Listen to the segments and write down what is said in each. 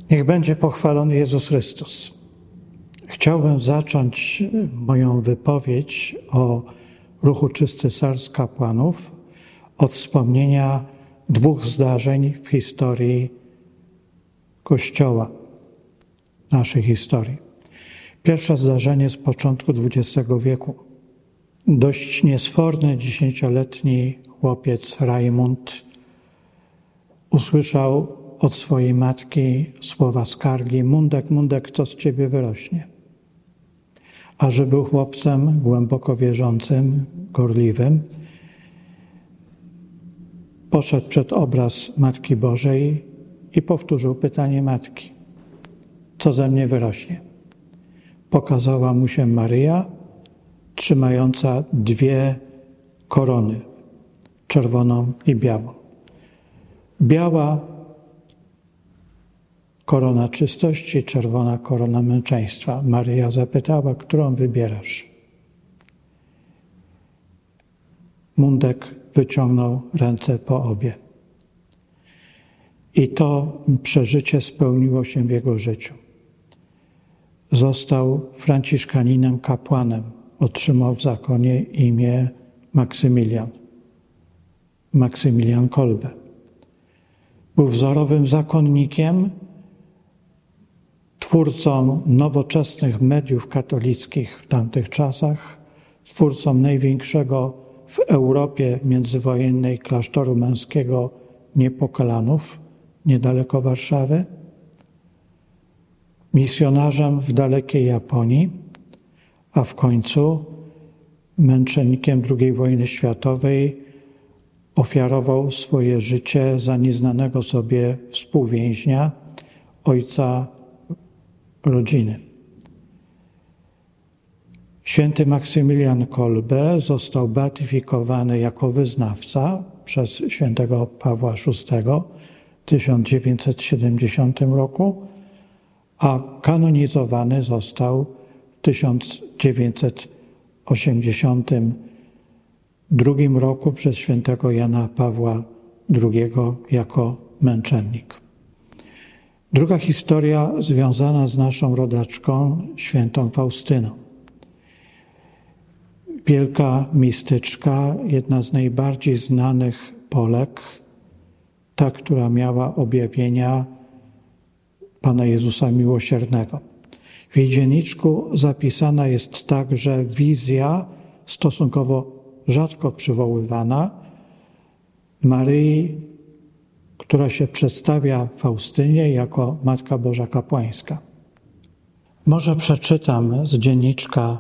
Niech będzie pochwalony Jezus Chrystus. Chciałbym zacząć moją wypowiedź o ruchu Czysty Serc Kapłanów od wspomnienia dwóch zdarzeń w historii Kościoła, naszej historii. Pierwsze zdarzenie z początku XX wieku. Dość niesforny, 10-letni chłopiec Rajmund usłyszał od swojej matki słowa skargi: Mundek, Mundek, co z ciebie wyrośnie? A że był chłopcem głęboko wierzącym, gorliwym, poszedł przed obraz Matki Bożej i powtórzył pytanie matki: co ze mnie wyrośnie? Pokazała mu się Maryja, trzymająca dwie korony, czerwoną i białą. Biała korona czystości, czerwona korona męczeństwa. Maryja zapytała: którą wybierasz? Mundek wyciągnął ręce po obie. I to przeżycie spełniło się w jego życiu. Został franciszkaninem, kapłanem. Otrzymał w zakonie imię Maksymilian Kolbe. Był wzorowym zakonnikiem, twórcą nowoczesnych mediów katolickich w tamtych czasach, twórcą największego w Europie międzywojennej klasztoru męskiego Niepokalanów, niedaleko Warszawy, misjonarzem w dalekiej Japonii, a w końcu męczennikiem II wojny światowej. Ofiarował swoje życie za nieznanego sobie współwięźnia, ojca rodziny. Święty Maksymilian Kolbe został beatyfikowany jako wyznawca przez świętego Pawła VI w 1970 roku, a kanonizowany został w 1982 roku przez świętego Jana Pawła II jako męczennik. Druga historia związana z naszą rodaczką, świętą Faustyną. Wielka mistyczka, jedna z najbardziej znanych Polek, ta, która miała objawienia Pana Jezusa Miłosiernego. W jej dzienniczku zapisana jest także wizja stosunkowo rzadko przywoływana Maryi, która się przedstawia Faustynie jako Matka Boża Kapłańska. Może przeczytam z dzienniczka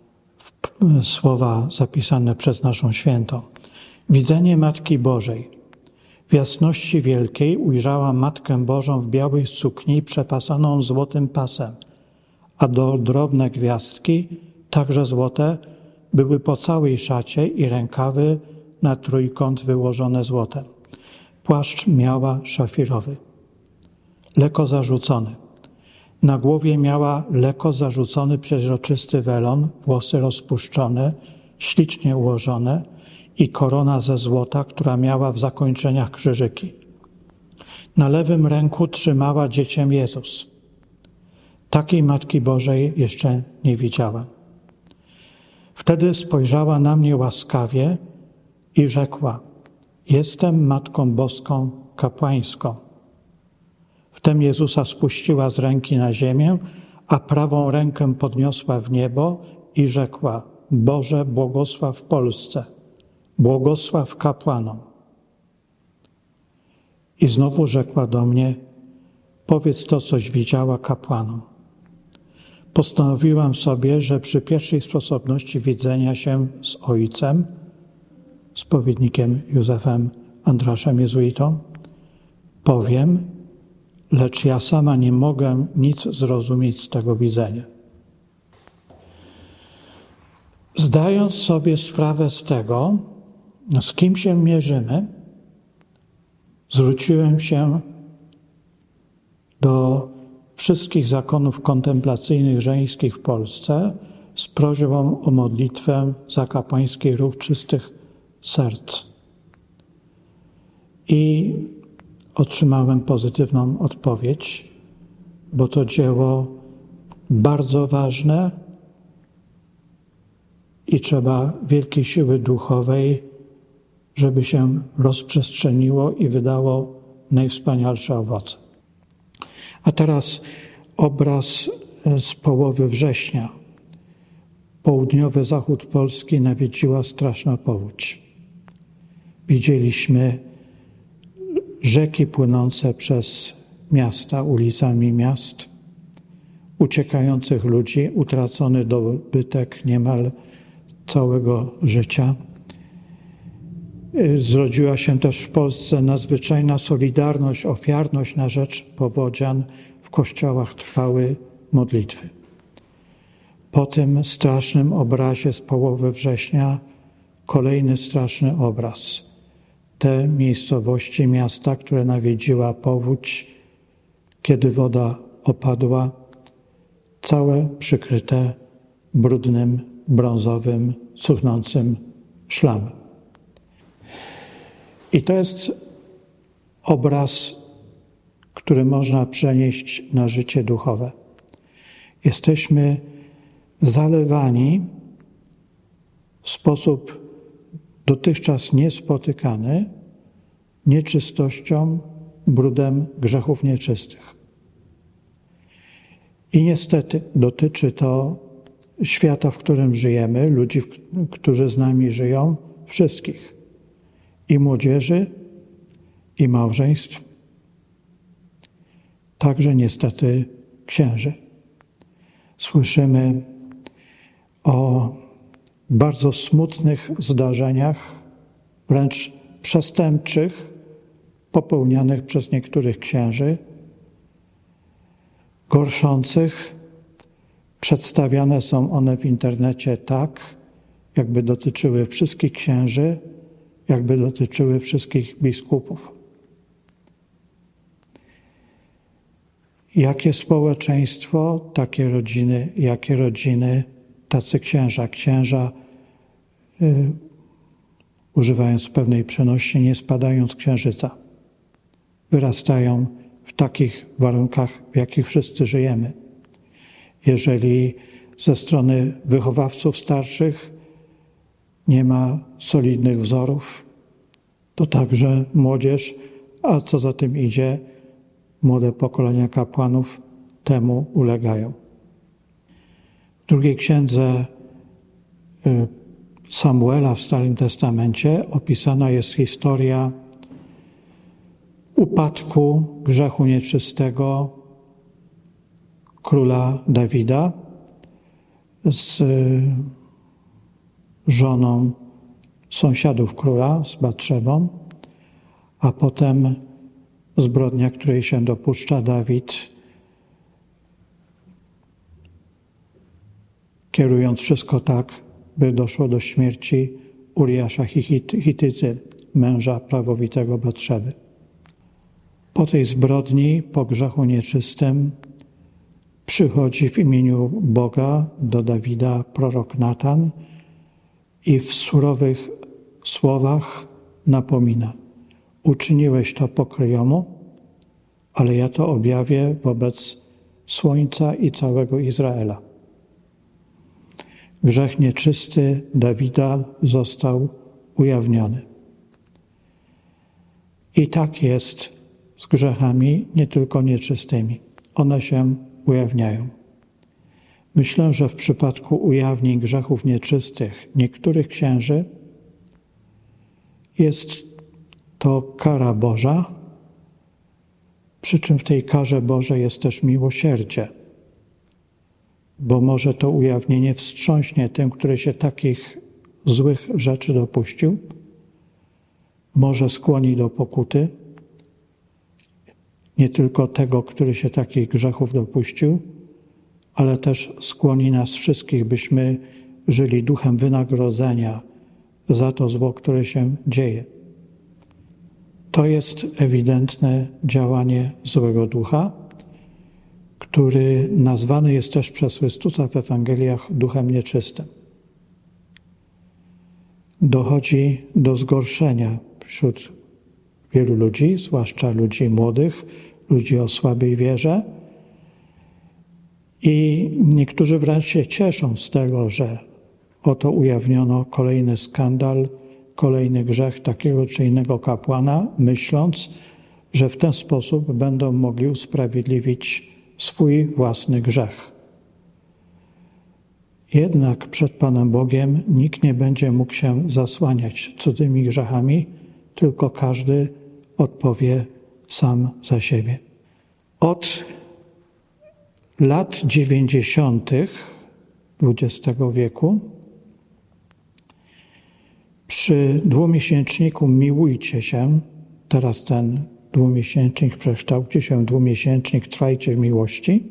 słowa zapisane przez naszą świętą. Widzenie Matki Bożej. W jasności wielkiej ujrzałam Matkę Bożą w białej sukni przepasaną złotym pasem, a drobne gwiazdki, także złote, były po całej szacie i rękawy na trójkąt wyłożone złotem. Płaszcz miała szafirowy, lekko zarzucony. Na głowie miała lekko zarzucony przeźroczysty welon, włosy rozpuszczone, ślicznie ułożone i korona ze złota, która miała w zakończeniach krzyżyki. Na lewym ręku trzymała dziecię Jezus. Takiej Matki Bożej jeszcze nie widziałem. Wtedy spojrzała na mnie łaskawie i rzekła: jestem Matką Boską Kapłańską. Wtem Jezusa spuściła z ręki na ziemię, a prawą rękę podniosła w niebo i rzekła: Boże, błogosław Polsce, błogosław kapłanom. I znowu rzekła do mnie: powiedz to, coś widziała kapłanom. Postanowiłam sobie, że przy pierwszej sposobności widzenia się z Ojcem, spowiednikiem Józefem Andraszem Jezuitą, powiem, lecz ja sama nie mogę nic zrozumieć z tego widzenia. Zdając sobie sprawę z tego, z kim się mierzymy, zwróciłem się do wszystkich zakonów kontemplacyjnych żeńskich w Polsce z prośbą o modlitwę za kapłański ruch czystych serc. I otrzymałem pozytywną odpowiedź bo to dzieło bardzo ważne i trzeba wielkiej siły duchowej, żeby się rozprzestrzeniło i wydało najwspanialsze owoce. A teraz obraz z połowy września. Południowy zachód Polski nawiedziła straszna powódź. Widzieliśmy rzeki płynące przez miasta, ulicami miast, uciekających ludzi, utracony dobytek niemal całego życia. Zrodziła się też w Polsce nadzwyczajna solidarność, ofiarność na rzecz powodzian. W kościołach trwały modlitwy. Po tym strasznym obrazie z połowy września kolejny straszny obraz. Te miejscowości, miasta, które nawiedziła powódź, kiedy woda opadła, całe przykryte brudnym, brązowym, cuchnącym szlamem. I to jest obraz, który można przenieść na życie duchowe. Jesteśmy zalewani w sposób dotychczas niespotykany nieczystością, brudem grzechów nieczystych. I niestety dotyczy to świata, w którym żyjemy, ludzi, którzy z nami żyją, wszystkich. I młodzieży, i małżeństw, także niestety księży. Słyszymy o bardzo smutnych zdarzeniach, wręcz przestępczych, popełnianych przez niektórych księży, gorszących. Przedstawiane są one w internecie tak, jakby dotyczyły wszystkich księży, jakby dotyczyły wszystkich biskupów. Jakie społeczeństwo, takie rodziny, jakie rodziny, tacy księża. Księża, używając pewnej przenośni, nie spadają z księżyca. Wyrastają w takich warunkach, w jakich wszyscy żyjemy. Jeżeli ze strony wychowawców starszych nie ma solidnych wzorów, to także młodzież, a co za tym idzie, młode pokolenia kapłanów temu ulegają. W drugiej księdze Samuela w Starym Testamencie opisana jest historia upadku grzechu nieczystego króla Dawida z żoną sąsiadów króla, z Batszebą, a potem zbrodnia, której się dopuszcza Dawid, kierując wszystko tak, by doszło do śmierci Uriasza Hityty, męża prawowitego Batszeby. Po tej zbrodni, po grzechu nieczystym, przychodzi w imieniu Boga do Dawida prorok Natan i w surowych słowach napomina: uczyniłeś to pokryjomu, ale ja to objawię wobec słońca i całego Izraela. Grzech nieczysty Dawida został ujawniony. I tak jest z grzechami nie tylko nieczystymi. One się ujawniają. Myślę, że w przypadku ujawnień grzechów nieczystych niektórych księży jest to kara Boża, przy czym w tej karze Bożej jest też miłosierdzie, bo może to ujawnienie wstrząśnie tym, który się takich złych rzeczy dopuścił, może skłoni do pokuty, nie tylko tego, który się takich grzechów dopuścił, ale też skłoni nas wszystkich, byśmy żyli duchem wynagrodzenia za to zło, które się dzieje. To jest ewidentne działanie złego ducha, który nazwany jest też przez Chrystusa w Ewangeliach duchem nieczystym. Dochodzi do zgorszenia wśród wielu ludzi, zwłaszcza ludzi młodych, ludzi o słabej wierze, I niektórzy wręcz się cieszą z tego, że oto ujawniono kolejny skandal, kolejny grzech takiego czy innego kapłana, myśląc, że w ten sposób będą mogli usprawiedliwić swój własny grzech. Jednak przed Panem Bogiem nikt nie będzie mógł się zasłaniać cudzymi grzechami, tylko każdy odpowie sam za siebie. Od lat 90. XX wieku przy dwumiesięczniku Miłujcie się, teraz ten dwumiesięcznik przekształcił się w dwumiesięcznik Trwajcie w miłości,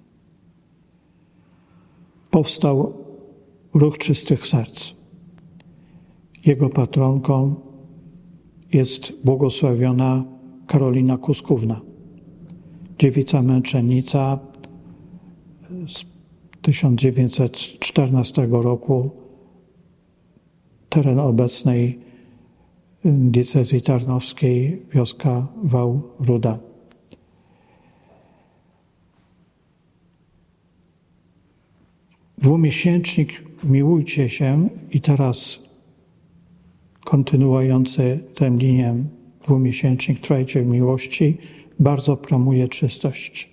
powstał Ruch Czystych Serc. Jego patronką jest błogosławiona Karolina Kuskówna, dziewica męczennica z 1914 roku, teren obecnej diecezji tarnowskiej, wioska Wałruda. Dwumiesięcznik Miłujcie się i teraz kontynuujący tę linię dwumiesięcznik Trwajcie w miłości bardzo promuje czystość.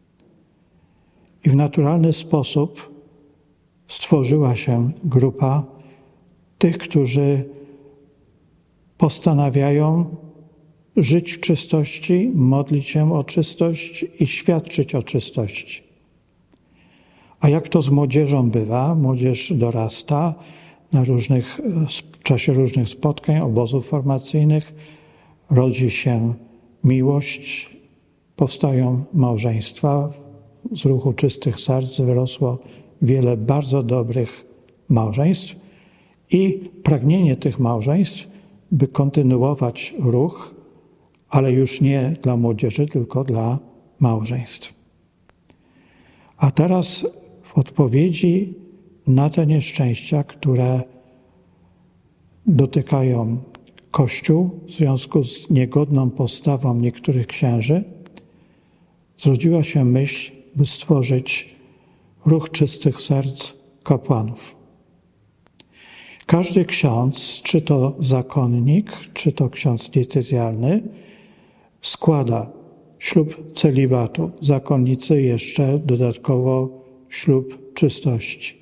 I w naturalny sposób stworzyła się grupa tych, którzy postanawiają żyć w czystości, modlić się o czystość i świadczyć o czystości. A jak to z młodzieżą bywa? Młodzież dorasta w czasie różnych spotkań, obozów formacyjnych, rodzi się miłość, powstają małżeństwa. Z Ruchu Czystych Serc wyrosło wiele bardzo dobrych małżeństw i pragnienie tych małżeństw, by kontynuować ruch, ale już nie dla młodzieży, tylko dla małżeństw. A teraz w odpowiedzi na te nieszczęścia, które dotykają Kościół w związku z niegodną postawą niektórych księży, zrodziła się myśl, by stworzyć Ruch Czystych Serc kapłanów. Każdy ksiądz, czy to zakonnik, czy to ksiądz diecezjalny, składa ślub celibatu. Zakonnicy jeszcze dodatkowo ślub czystości.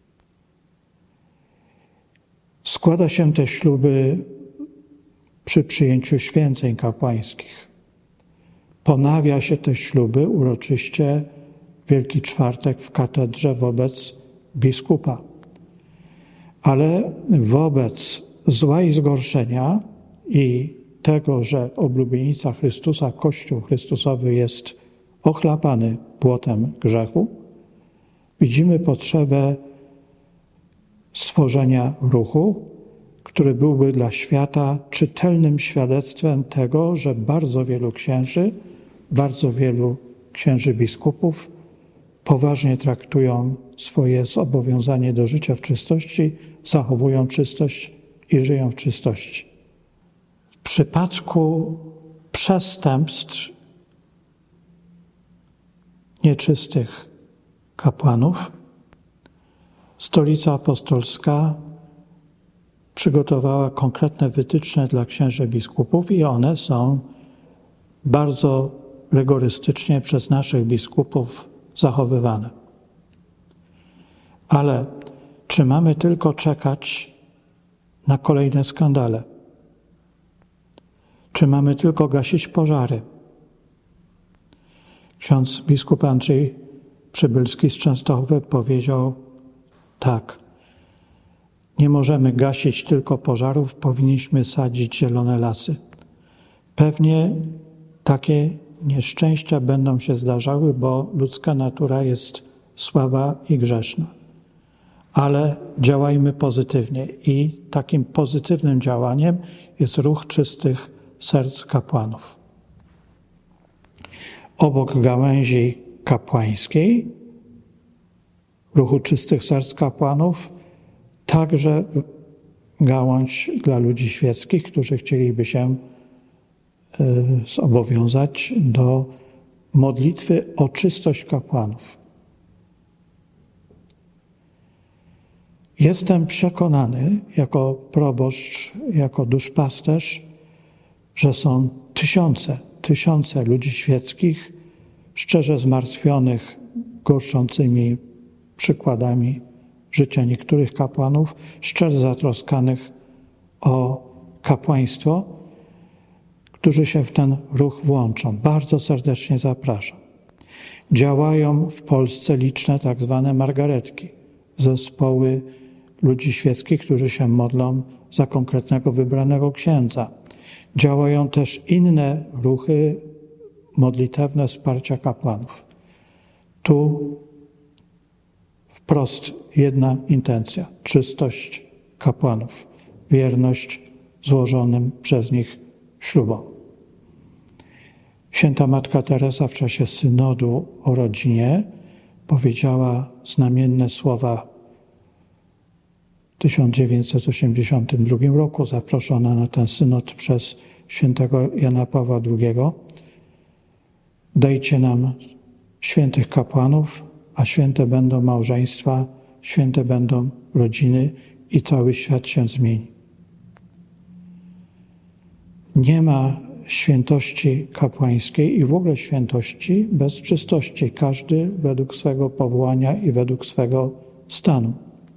Składa się te śluby przy przyjęciu święceń kapłańskich. Ponawia się te śluby uroczyście Wielki Czwartek w katedrze wobec biskupa. Ale wobec zła i zgorszenia i tego, że oblubienica Chrystusa, Kościół Chrystusowy jest ochlapany płotem grzechu, widzimy potrzebę stworzenia ruchu, który byłby dla świata czytelnym świadectwem tego, że bardzo wielu księży biskupów poważnie traktują swoje zobowiązanie do życia w czystości, zachowują czystość i żyją w czystości. W przypadku przestępstw nieczystych kapłanów Stolica Apostolska przygotowała konkretne wytyczne dla księży biskupów i one są bardzo rygorystycznie przez naszych biskupów zachowywane. Ale czy mamy tylko czekać na kolejne skandale? Czy mamy tylko gasić pożary? Ksiądz biskup Andrzej Przybylski z Częstochowy powiedział tak: nie możemy gasić tylko pożarów, powinniśmy sadzić zielone lasy. Pewnie takie nieszczęścia będą się zdarzały, bo ludzka natura jest słaba i grzeszna. Ale działajmy pozytywnie i takim pozytywnym działaniem jest Ruch Czystych Serc kapłanów. Obok gałęzi kapłańskiej Ruchu Czystych Serc kapłanów także gałąź dla ludzi świeckich, którzy chcieliby się zobowiązać do modlitwy o czystość kapłanów. Jestem przekonany jako proboszcz, jako duszpasterz, że są tysiące ludzi świeckich, szczerze zmartwionych gorszącymi przykładami życia niektórych kapłanów, szczerze zatroskanych o kapłaństwo, którzy się w ten ruch włączą. Bardzo serdecznie zapraszam. Działają w Polsce liczne tak zwane margaretki, zespoły ludzi świeckich, którzy się modlą za konkretnego wybranego księdza. Działają też inne ruchy modlitewne wsparcia kapłanów. Tu wprost jedna intencja: czystość kapłanów, wierność złożonym przez nich ślubom. Święta Matka Teresa w czasie synodu o rodzinie powiedziała znamienne słowa w 1982 roku, zaproszona na ten synod przez świętego Jana Pawła II. Dajcie nam świętych kapłanów, a święte będą małżeństwa, święte będą rodziny i cały świat się zmieni. Nie ma świętości kapłańskiej i w ogóle świętości bez czystości. Każdy według swego powołania i według swego stanu.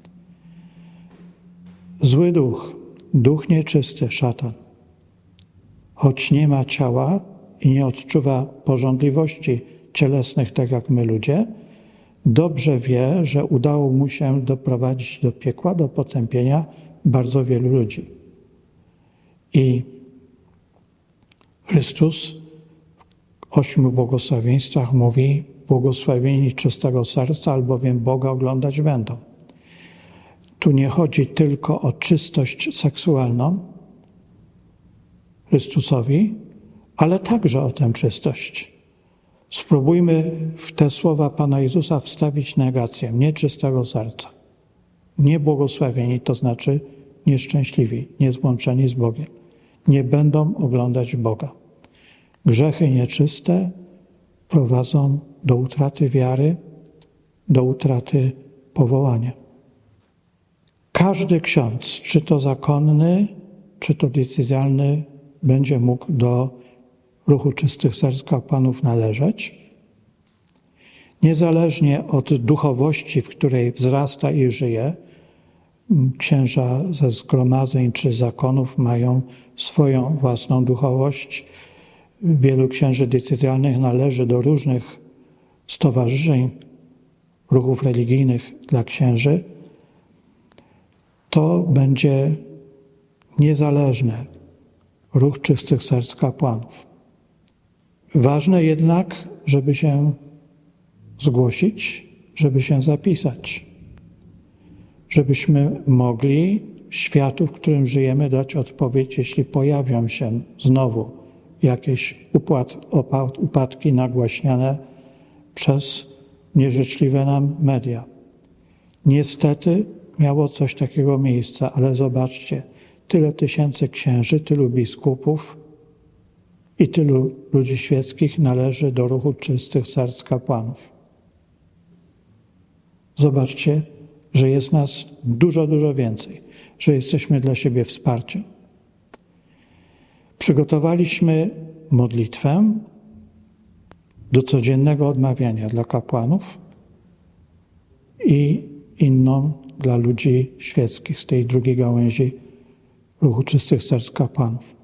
Zły duch nieczysty, szatan, choć nie ma ciała i nie odczuwa pożądliwości cielesnych, tak jak my ludzie, dobrze wie, że udało mu się doprowadzić do piekła, do potępienia bardzo wielu ludzi. I Chrystus w 8 błogosławieństwach mówi: błogosławieni czystego serca, albowiem Boga oglądać będą. Tu nie chodzi tylko o czystość seksualną Chrystusowi, ale także o tę czystość. Spróbujmy w te słowa Pana Jezusa wstawić negację: nieczystego serca. Niebłogosławieni, to znaczy nieszczęśliwi, niezłączeni z Bogiem. Nie będą oglądać Boga. Grzechy nieczyste prowadzą do utraty wiary, do utraty powołania. Każdy ksiądz, czy to zakonny, czy to diecezjalny, będzie mógł do ruchu czystych serc kapłanów należeć. Niezależnie od duchowości, w której wzrasta i żyje, księża ze zgromadzeń czy zakonów mają swoją własną duchowość. Wielu księży diecezjalnych należy do różnych stowarzyszeń, ruchów religijnych dla księży. To będzie niezależny ruch czystych serc kapłanów. Ważne jednak, żeby się zgłosić, żeby się zapisać, żebyśmy mogli światu, w którym żyjemy, dać odpowiedź, jeśli pojawią się znowu jakieś upadki nagłaśniane przez nieżyczliwe nam media. Niestety miało coś takiego miejsce, ale zobaczcie, tyle tysięcy księży, tylu biskupów i tylu ludzi świeckich należy do ruchu czystych serc kapłanów. Zobaczcie, że jest nas dużo więcej, że jesteśmy dla siebie wsparciem. Przygotowaliśmy modlitwę do codziennego odmawiania dla kapłanów i inną dla ludzi świeckich z tej drugiej gałęzi ruchu czystych serc kapłanów.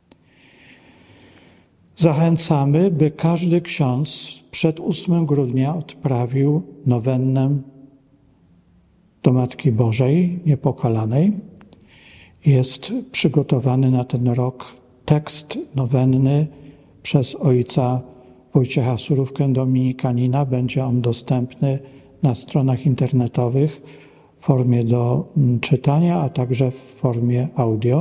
Zachęcamy, by każdy ksiądz przed 8 grudnia odprawił nowennę do Matki Bożej Niepokalanej. Jest przygotowany na ten rok tekst nowenny przez ojca Wojciecha Surówkę, dominikanina. Będzie on dostępny na stronach internetowych w formie do czytania, a także w formie audio.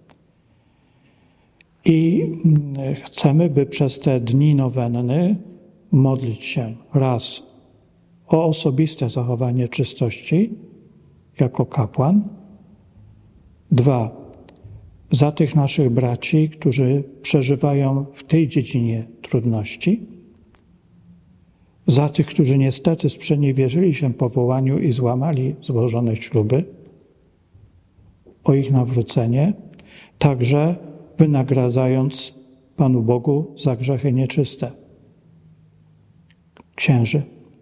I chcemy, by przez te dni nowenny modlić się raz o osobiste zachowanie czystości jako kapłan, 2, za tych naszych braci, którzy przeżywają w tej dziedzinie trudności, za tych, którzy niestety sprzeniewierzyli się powołaniu i złamali złożone śluby, o ich nawrócenie, także wynagradzając Panu Bogu za grzechy nieczyste księży.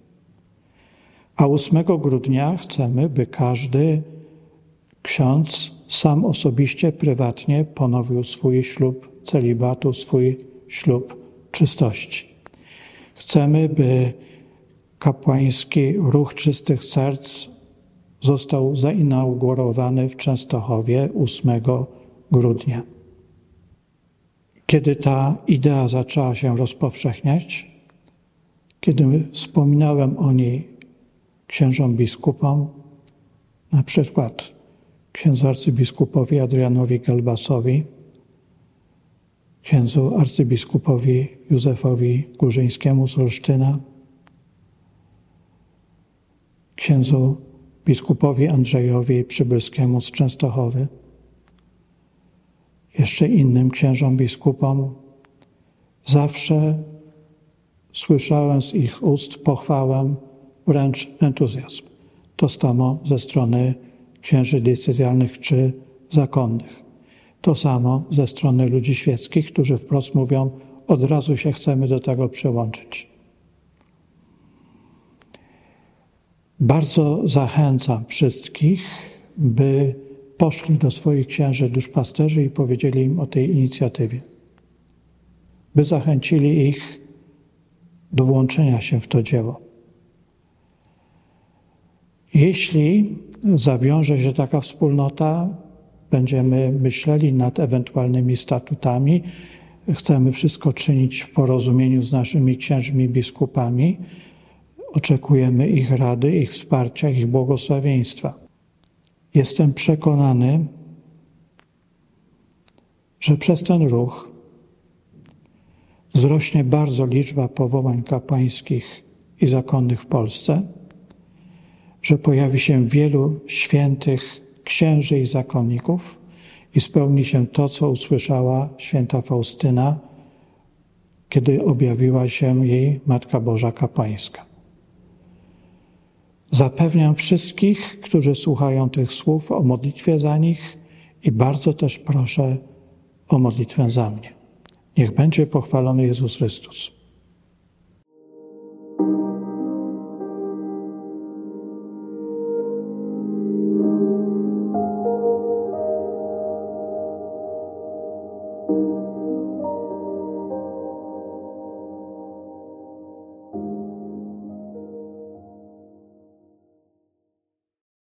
A 8 grudnia chcemy, by każdy ksiądz sam osobiście, prywatnie ponowił swój ślub celibatu, swój ślub czystości. Chcemy, by kapłański ruch czystych serc został zainaugurowany w Częstochowie 8 grudnia. Kiedy ta idea zaczęła się rozpowszechniać, kiedy wspominałem o niej księżom biskupom, na przykład księdzu arcybiskupowi Adrianowi Galbasowi, księdzu arcybiskupowi Józefowi Górzyńskiemu z Olsztyna, księdzu biskupowi Andrzejowi Przybylskiemu z Częstochowy, jeszcze innym księżom biskupom, zawsze słyszałem z ich ust pochwałę, wręcz entuzjazm. To samo ze strony księży diecezjalnych czy zakonnych. To samo ze strony ludzi świeckich, którzy wprost mówią, od razu się chcemy do tego przyłączyć. Bardzo zachęcam wszystkich, by poszli do swoich księży duszpasterzy i powiedzieli im o tej inicjatywie. By zachęcili ich do włączenia się w to dzieło. Jeśli zawiąże się taka wspólnota, będziemy myśleli nad ewentualnymi statutami, chcemy wszystko czynić w porozumieniu z naszymi księżmi biskupami, oczekujemy ich rady, ich wsparcia, ich błogosławieństwa. Jestem przekonany, że przez ten ruch wzrośnie bardzo liczba powołań kapłańskich i zakonnych w Polsce, że pojawi się wielu świętych księży i zakonników i spełni się to, co usłyszała święta Faustyna, kiedy objawiła się jej Matka Boża kapłańska. Zapewniam wszystkich, którzy słuchają tych słów, o modlitwie za nich i bardzo też proszę o modlitwę za mnie. Niech będzie pochwalony Jezus Chrystus.